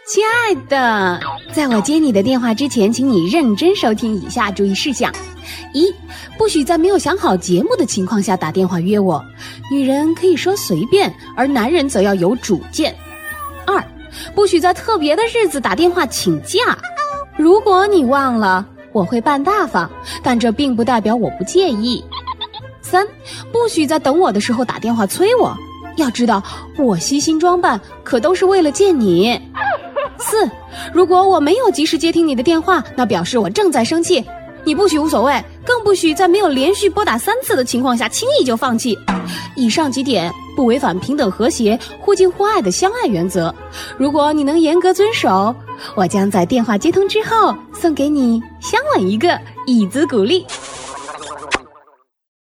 亲爱的，在我接你的电话之前，请你认真收听以下注意事项：一，不许在没有想好节目的情况下打电话约我，女人可以说随便，而男人则要有主见。二，不许在特别的日子打电话请假，如果你忘了，我会办大发，但这并不代表我不介意。三，不许在等我的时候打电话催我，要知道我悉心装扮可都是为了见你。四，如果我没有及时接听你的电话，那表示我正在生气，你不许无所谓，更不许在没有连续拨打3次的情况下轻易就放弃。以上几点不违反平等和谐、互敬互爱的相爱原则，如果你能严格遵守，我将在电话接通之后送给你香吻一个，以资鼓励。